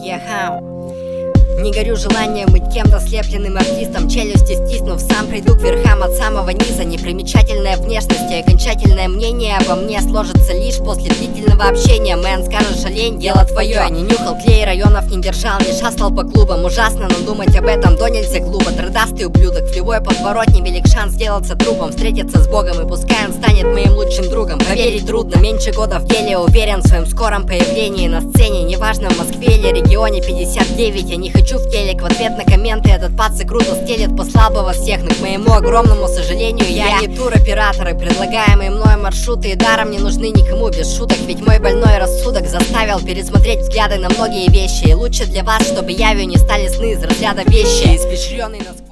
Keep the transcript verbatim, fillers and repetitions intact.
Ехау. Не горю желанием быть кем-то слепленным артистом, челюсти стиснув, сам приду к верхам от самого низа. Непримечательная внешность и окончательное мнение обо мне сложится лишь после длительного общения. Мэн, скажешь, олень, дело твое. Я не нюхал клей, районов не держал, не шастал по клубам. Ужасно, но думать об этом до нельзя глупо. Трудастый ублюдок, в любой подворотне велик шанс сделаться трупом, встретиться с Богом, и пускай он станет моим лучшим другом. Поверить трудно, меньше года в деле, уверен в своем скором появлении на сцене. Неважно, в Москве или регионе пятьдесят девять, я не хочу в телек. В ответ на комменты этот пацы круто стелет, послал бы вас всех, но к моему огромному сожалению я не туроператор, и предлагаемые мной маршруты и даром не нужны никому, без шуток. Ведь мой больной рассудок заставил пересмотреть взгляды на многие вещи, и лучше для вас, чтобы явью не стали сны из разряда вещи, испещренный насквозь.